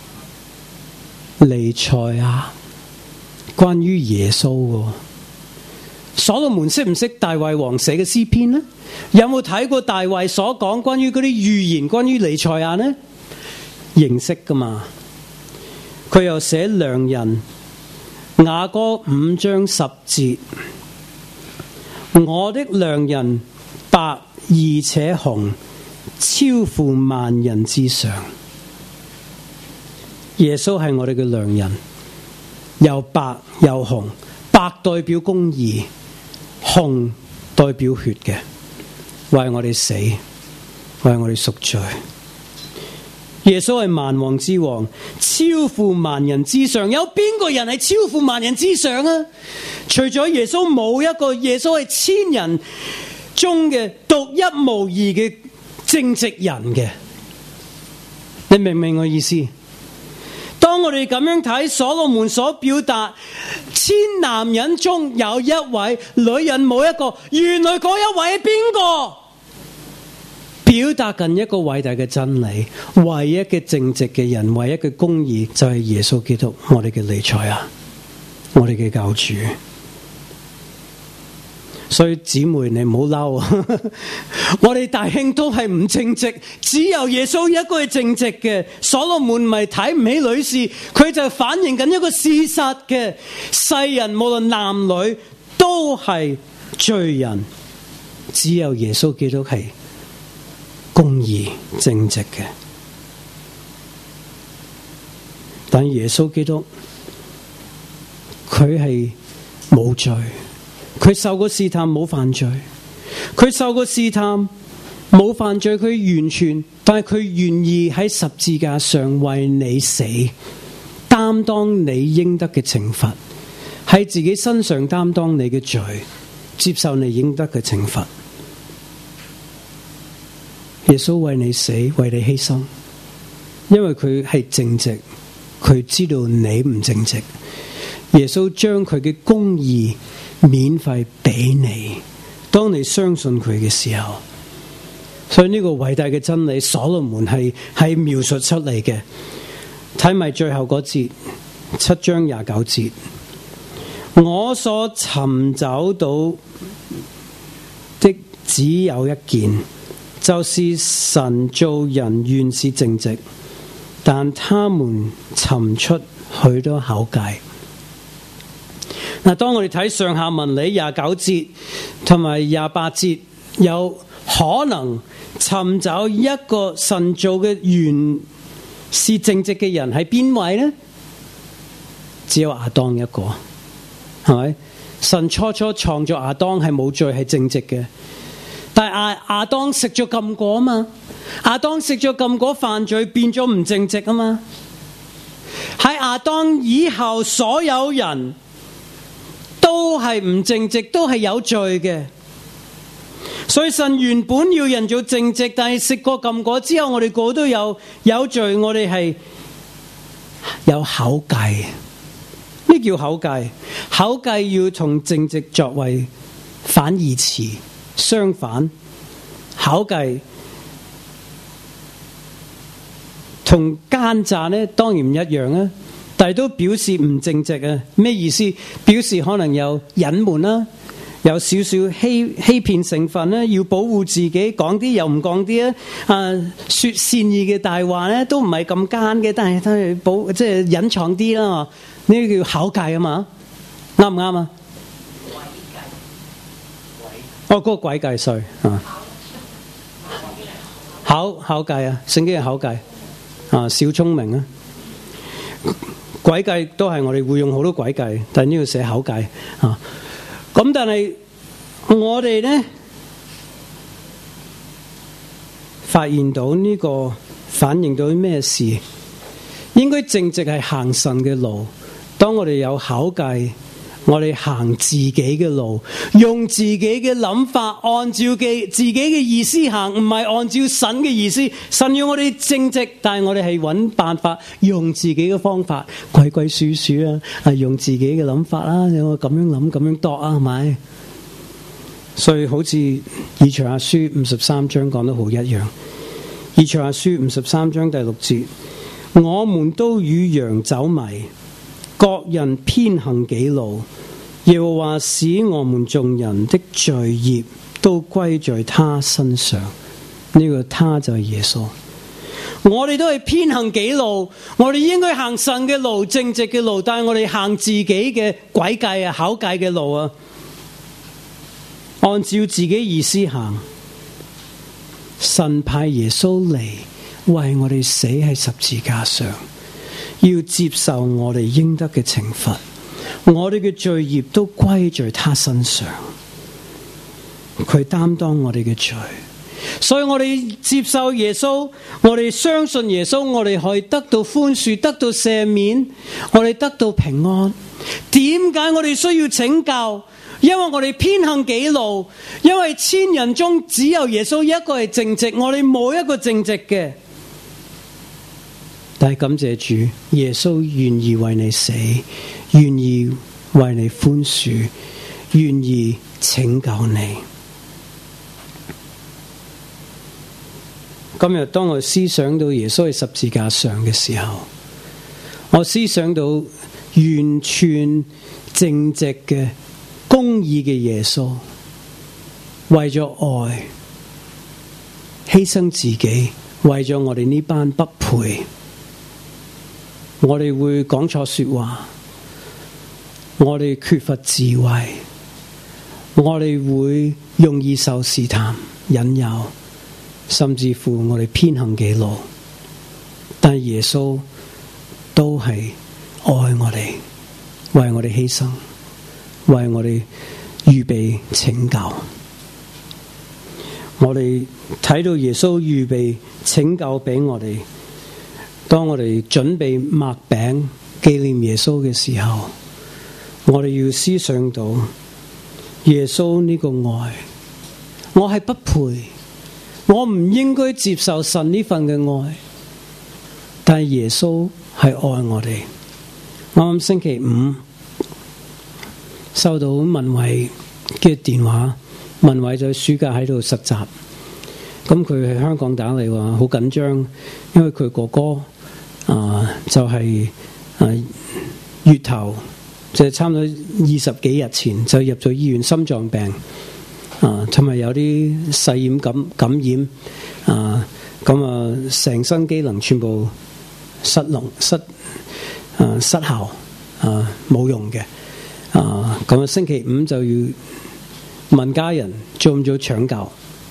彌賽亞，關於耶穌嘅。所羅門識唔識大衛王寫嘅詩篇呢？有冇睇過大衛所講關於嗰啲預言關於彌賽亞呢？認識噶嘛？佢又寫良人，雅歌5章10節，我的良人白而且紅，超乎萬人之上。耶穌係我哋嘅良人， 又白又紅，白代表公義，紅代表血嘅，為我哋死，為我哋贖罪。耶穌係萬王之王，超乎萬人之上。有邊個人係超乎萬人之上啊？除咗耶穌，冇一個。耶穌係千人中嘅獨一無二嘅正直人嘅。你明唔明我意思？當我哋咁樣睇所羅門所表達，千男人中有一位，女人冇一個，原來嗰一位係邊個？表達緊一個偉大嘅真理，唯一嘅正直嘅人，唯一嘅公義就係耶穌基督，我哋嘅彌賽亞，我哋嘅救主。所以姊妹你唔好嬲，我哋大兄都係唔正直，只有耶穌一個係正直嘅。所羅門唔係睇唔起女士，佢就反映緊一個事實嘅，世人無論男女都係罪人，只有耶穌基督係公義正直嘅。但耶穌基督佢係冇罪，佢受過試探冇犯罪，佢受過試探冇犯罪，佢完全，但係佢願意喺十字架上為你死，擔當你應得嘅懲罰，喺自己身上擔當你嘅罪，接受你應得嘅懲罰。耶穌為你死，為你犧牲，因為佢係正直，佢知道你唔正直。耶穌將佢嘅公義免費俾你，當你相信佢嘅時候。所以呢個偉大嘅真理，所羅門係描述出嚟嘅。睇埋最後嗰節，7章29節，我所尋找到的只有一件，就是神造人原是正直，但他們尋出許多巧計。嗱，當我哋睇上下文理29節同埋28節，有可能尋找一個神造嘅原是正直嘅人係邊位呢？只有亞當一個，係咪？神初創造亞當係冇罪，係正直嘅。但係亞當食咗禁果啊嘛，亞當食咗禁果犯罪，變咗唔正直啊嘛。喺亞當以後，所有人都係唔正直，都係有罪嘅。所以神原本要人做正直，但係食過禁果之後，我哋個個都有罪，我哋係有巧計。咩叫巧計？巧計要同正直作為反義詞。相反，巧計同奸詐呢當然唔一樣啊，但係都表示唔正直啊。咩意思？表示可能有隱瞞啦，有少少欺騙成分啦，要保護自己，講啲又唔講啲啊。說善意嘅大話咧，都唔係咁奸嘅，但係都係即係隱藏啲啦。呢個叫巧計啊嘛，啱唔啱啊？嗰個詭計稅啊，巧計啊，聖經係巧計啊，小聰明啊，詭計都係我哋會用好多詭計，但係呢度寫巧計啊。咁但係我哋呢發現到呢個反映到咩事？應該正直係行神嘅路。當我哋有巧計，我哋行自己嘅路，用自己嘅諗法，按照自己嘅意思行，唔係按照神嘅意思。神要我哋正直，但係我哋係揾辦法，用自己嘅方法，鬼鬼祟祟啊，用自己嘅諗法啦，我咁樣諗，咁樣度啊，係咪？所以好似以賽亞書53章講得好一樣。以賽亞書53章第6節，我們都與羊走迷，各人偏行己路，耶和華使我們眾人的罪孽都歸在他身上。呢個他就係耶穌。我哋都係偏行己路，我哋應該行神嘅路，正直嘅路，但係我哋行自己嘅詭計啊、巧計嘅路啊，按照自己意思行。神派耶穌嚟為我哋死喺十字架上， 要接受我哋應得嘅懲罰，我哋嘅罪孽都歸在他身上，佢擔當我哋嘅罪。所以我哋接受耶穌，我哋相信耶穌，我哋可以得到寬恕，得到赦免，我哋得到平安。點解我哋需要拯救？因為我哋偏行己路，因為千人中只有耶穌一個係正直，我哋冇一個正直嘅。但係感謝主，耶穌願意為你死，願意為你寬恕，願意拯救你。今日當我思想到耶穌喺十字架上嘅時候，我思想到完全正直嘅公義嘅耶穌，為咗愛犧牲自己，為咗我哋呢班不配，我哋會講錯說話，我哋缺乏智慧，我哋會容易受試探引誘，甚至乎我哋偏行己路，但耶穌都係愛我哋，為我哋犧牲，為我哋預備拯救。我哋睇到耶穌預備拯救俾我哋，當我哋準備擘餅紀念耶穌嘅時候，我哋要思想到耶穌呢個愛，我係不配，我唔應該接受神呢份嘅愛，但係耶穌係愛我哋。啱啱星期五收到文偉嘅電話，文偉就暑假喺度實習，咁佢喺香港打嚟話好緊張，因為佢哥哥就係月頭就差唔多20幾日前就入咗醫院，心臟病。同埋有啲細染感染，成身機能全部失效，冇用嘅，咁星期五就要問家人做唔做搶救，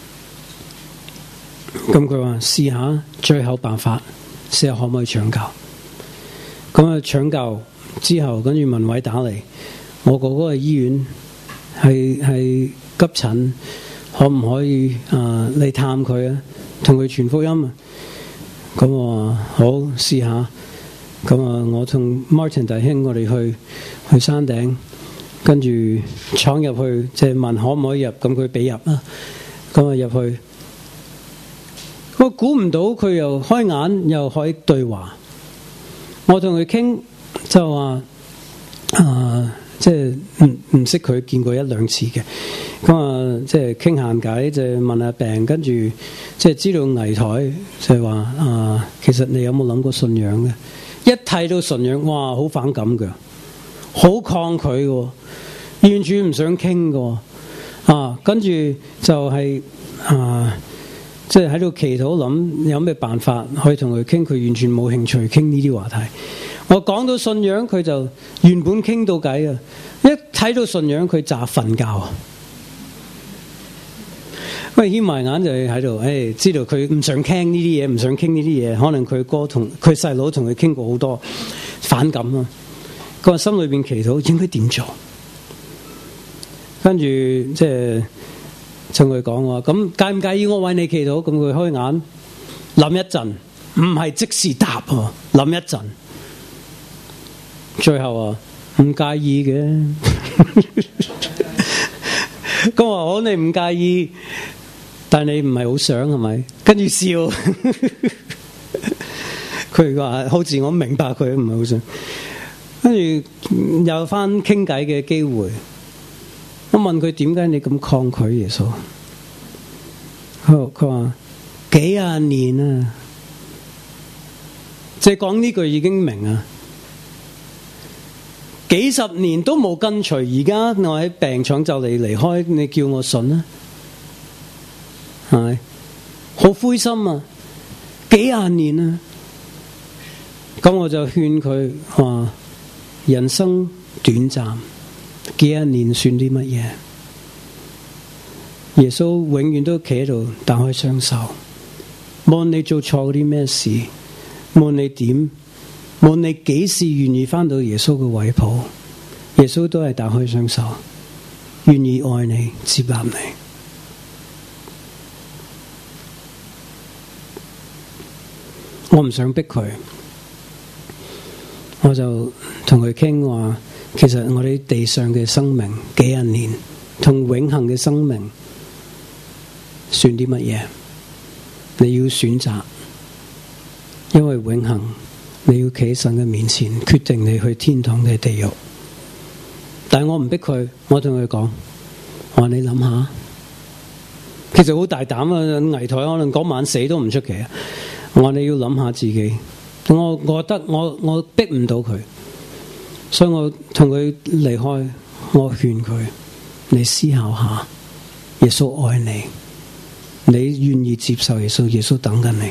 咁佢話試下最後辦法，試下可唔可以搶救，咁搶救之後，跟住文偉打嚟，我哥哥喺醫院係急診，可唔可以嚟探佢啊？同佢傳福音啊？咁我話好，試下。咁我同 Martin 弟兄，我哋去山頂，跟住闖入去，即係問可唔可以入，咁佢俾入啦。咁入去，我估唔到佢又開眼又可以對話。我同佢傾就話即係唔識佢，見過一兩次嘅。咁即係傾閒偈，就問下病，跟住即係知道危殆，就係話其實你有冇諗過信仰嘅？一睇到信仰，哇，好反感嘅，好抗拒嘅，完全唔想傾嘅。跟住就係即係喺度祈禱，諗有咩辦法可以同佢傾，佢完全冇興趣傾呢啲話題。我講到信仰，佢就原本傾到偈啊，一睇到信仰，佢就瞓覺。喂，掀埋眼就喺度，知道佢唔想傾呢啲嘢，唔想傾呢啲嘢，可能佢哥同佢細佬同佢傾過好多，反感啊。佢話心裏邊祈禱應該點做，跟住即係同佢講話，咁介唔介意我為你祈禱？咁佢開眼諗一陣，唔係即時答喎，諗一陣，最後唔介意嘅。咁話好，你唔介意。但你唔係好想係咪？跟住笑，佢話好似我明白佢唔係好想，跟住有翻傾偈嘅機會。我問佢點解你咁抗拒耶穌？佢話幾廿年啊，即係講呢句已經明啊，幾十年都冇跟隨，而家我喺病床就嚟離開，你叫我信啊？係好灰心啊，幾廿年啊，咁我就勸佢話：人生短暫，幾廿年算啲乜嘢？耶穌永遠都企喺度，打開雙手，無論你做錯啲咩事，無論你點，無無論你幾時願意返到耶穌嘅懷抱，耶穌都係打開雙手，願意愛你、接納你。我唔想逼佢，我就同佢傾話，其實我哋地上嘅生命幾廿年，同永恆嘅生命算啲乜嘢？你要選擇，因為永恆你要企喺神嘅面前，決定你去天堂嘅地獄。但係我唔逼佢，我同佢講，我話你諗下，其實好大膽啊！危殆可能嗰晚死都唔出奇啊！我話你要諗下自己，我覺得我逼唔到佢，所以我同佢離開，我勸佢，你思考下，耶穌愛你，你願意接受耶穌，耶穌等緊你。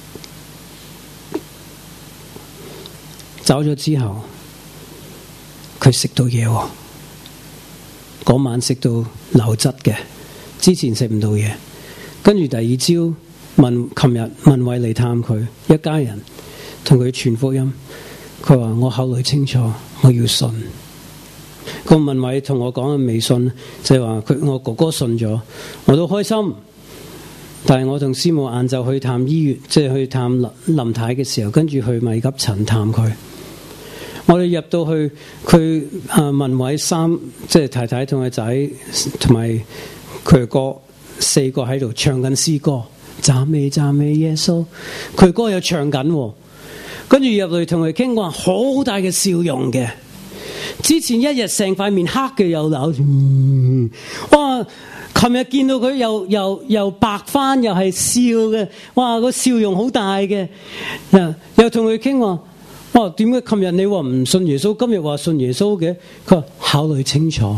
走咗之後，佢食到嘢喎，嗰晚食到流質嘅，之前食唔到嘢，跟住第二朝。琴日文偉嚟探佢，一家人同佢傳福音。佢話我考慮清楚，我要信。個文偉同我講嘅未信，就係話我哥哥信咗，我都開心。但係我同師母晏晝去探醫院，即係去探林太嘅時候，跟住去米急診探佢。我哋入到去，佢文偉即係太太同佢仔同埋佢哥四個喺度唱緊詩歌。讚美讚美耶穌，佢歌又唱緊，跟住入嚟同佢傾話，好大嘅笑容嘅。之前一日成塊面黑嘅又扭，哇！琴日見到佢又白翻，又係笑嘅，哇！個笑容好大嘅，又同佢傾話，哇！點解琴日你話唔信耶穌，今日話信耶穌嘅？佢話考慮清楚，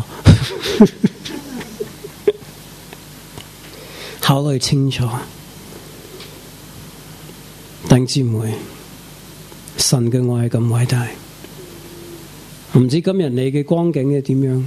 考慮清楚。弟兄姊妹，神嘅愛係咁偉大，唔知今日你嘅光景係點樣？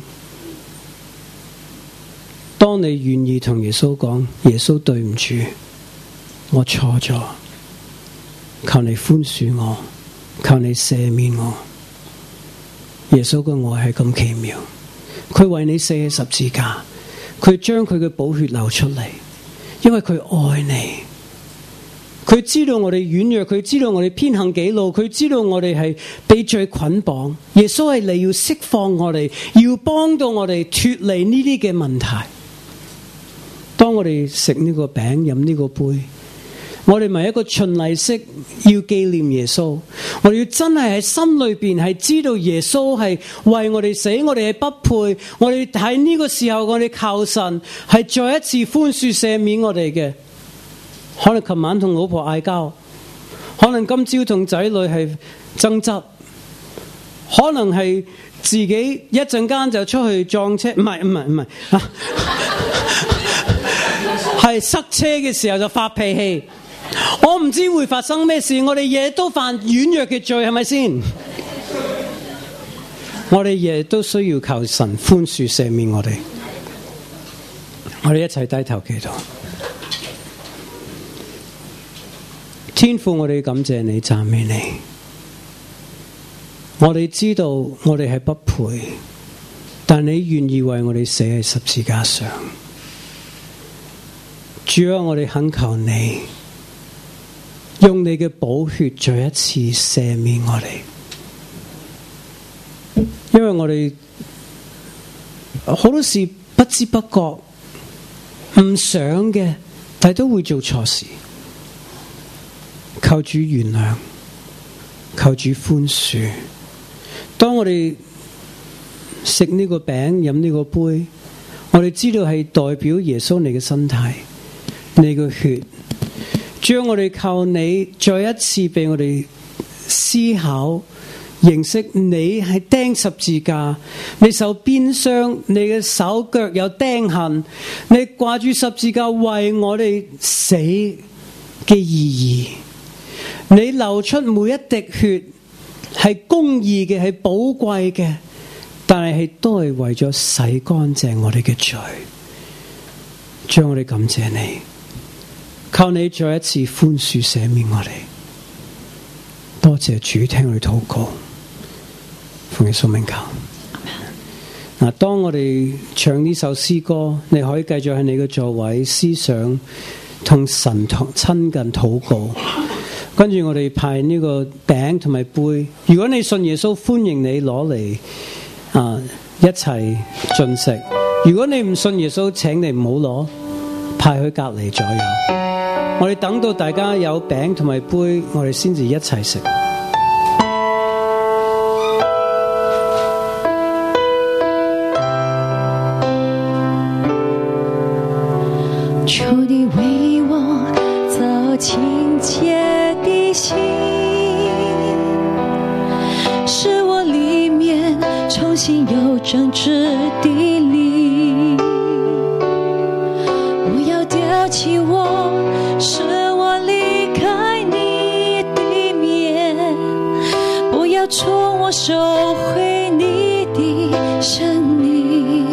當你願意同耶穌講，耶穌對唔住，我錯咗，求你寬恕我，求你赦免我。耶穌嘅愛係咁奇妙，佢為你捨十字架，佢將佢嘅寶血流出嚟，因為佢愛你。佢知道我哋軟弱，佢知道我哋偏行己路，佢知道我哋係被罪捆綁。耶穌係嚟要釋放我哋，要幫到我哋脫離呢啲嘅問題。當我哋食呢個餅，飲呢個杯，我哋咪一個循例式要紀念耶穌。我哋要真係喺心裏邊係知道耶穌係為我哋死，我哋係不配。我哋喺呢個時候，我哋靠神係再一次寬恕赦免我哋嘅。可能琴晚同老婆嗌交，可能今朝同仔女係爭執，可能係自己一陣間就出去撞車，唔係，係塞車嘅時候就發脾氣。我唔知會發生咩事，我哋日日都犯軟弱嘅罪，係咪先？我哋日日都需要求神寬恕赦免我哋。我哋一齊低頭祈禱。天父，我哋感謝你，讚美你。我哋知道我哋係不配，但你願意為我哋死喺十字架上。主啊，我哋懇求你，用你嘅寶血再一次赦免我哋，因為我哋好多事不知不覺唔想嘅，但都會做錯事。求主原諒，求主寬恕。當我哋食呢個餅、飲呢個杯，我哋知道係代表耶穌你嘅身體、你嘅血。將我哋靠你再一次俾我哋思考、認識你係釘十字架，你受鞭傷，你嘅手腳有釘痕，你掛住十字架為我哋死嘅意義。你流出每一滴血係公義嘅，係寶貴嘅，但係都係為咗洗乾淨我哋嘅罪。將我哋感謝你，求你再一次寬恕赦免我哋。多多謝主聽我哋禱告，奉耶穌名求。嗱，當我哋唱呢首詩歌，你可以繼續喺你嘅座位思想同神親近禱告。跟住我哋派呢個餅同埋杯，如果你信耶穌，歡迎你攞嚟一齊進食。如果你唔信耶穌，請你唔好攞，派去隔離左右。我哋等到大家有餅同埋杯，我哋先至一齊食。 求你為我造清潔的心，使我裡面重新有正直的靈，不要丟棄我，使我離開你的面，不要從我收回你的生命，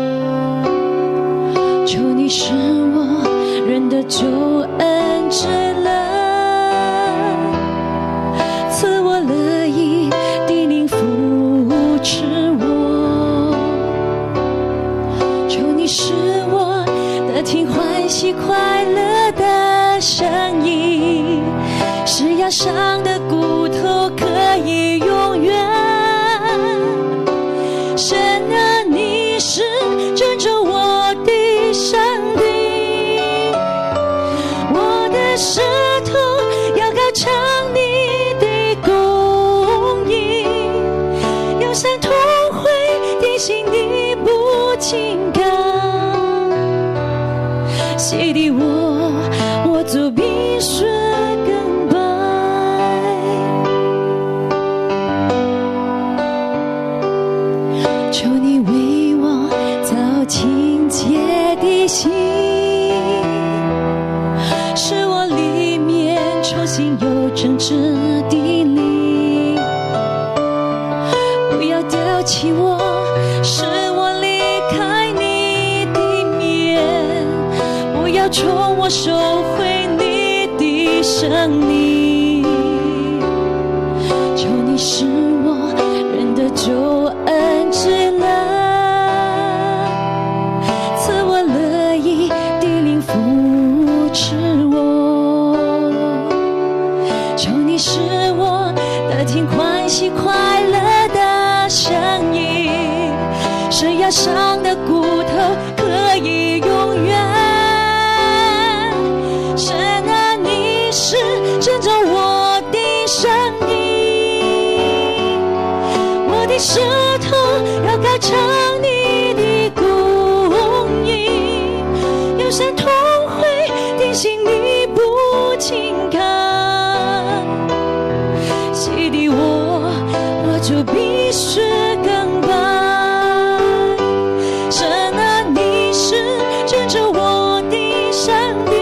求你使我人的救恩之樂，賜我樂意的靈扶持我，求你使我得聽歡喜快樂的聲音，使壓傷的骨頭可以永遠。神啊，你是拯救我的上帝，舌頭要高唱你的公義，憂傷痛悔的心你不輕看，洗滌我做比雪更白，求你為我造清潔的心，使我裡面重新有正直的靈，不要丟棄我，使我離開你的面，不要從我收回你的生命，求你使我人的救恩之樂，賜我樂意的靈扶持我，求你使我得聽歡喜快樂的聲音，使壓傷的骨頭可以永遠。神啊，你是拯救我的生命，我的舌頭要高唱你的公義，憂傷痛悔的心你不輕看，洗滌我就比雪更白。神啊，你是拯救我的上帝，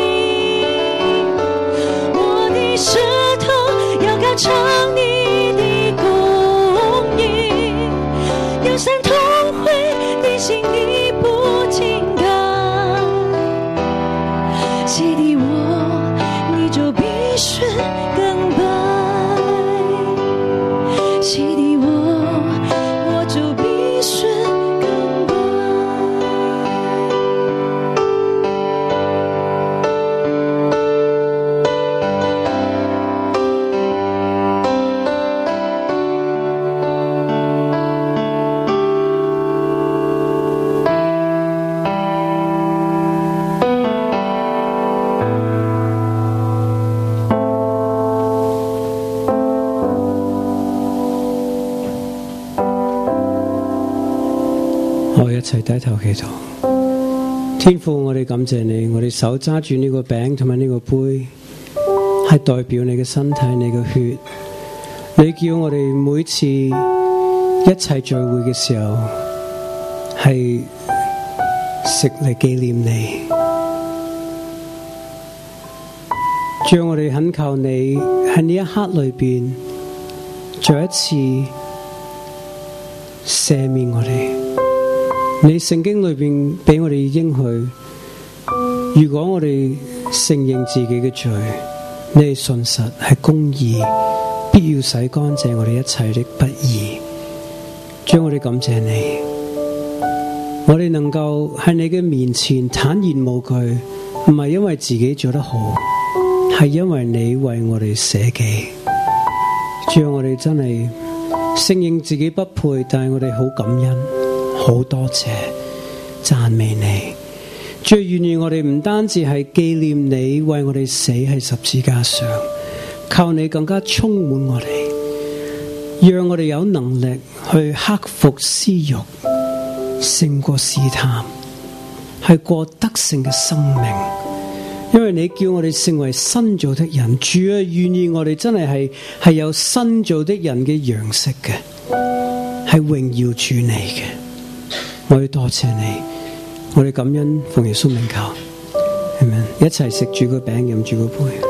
我的舌頭要高唱你的公義，憂傷痛悔的心你不輕看，洗滌我你就比雪更白，洗滌我就比雪更白。 我一齊低頭祈禱。天父，我哋感謝你，我哋手揸住呢個餅同埋呢個杯，係代表你嘅身體、你嘅血。你叫我哋每次一齊聚會嘅時候，係食嚟紀念你。讓我哋懇求你喺呢一刻裏邊，再一次赦免我哋。你聖經裏邊俾我哋應許，如果我哋承認自己嘅罪，你係信實係公義， 必要洗乾淨我哋一切的不義。主，我哋感謝你，我哋能夠喺你嘅面前坦然無懼，唔係因為自己做得好，係因為你為我哋捨己。主，我哋真係承認自己不配，但係我哋好感恩，好多謝，讚美你。主，願意我哋唔單止係紀念你為我哋死喺十字架上，靠你更加充滿我哋，讓我哋有能力去克服私欲，勝過試探，係過得勝嘅生命。因為你叫我哋成為新造的人，主啊，願意我哋真係有新造的人嘅樣式嘅，係榮耀主你嘅。我要多謝你，我哋感恩奉耶穌名求，阿們，一齊食住個餅，飲住個杯。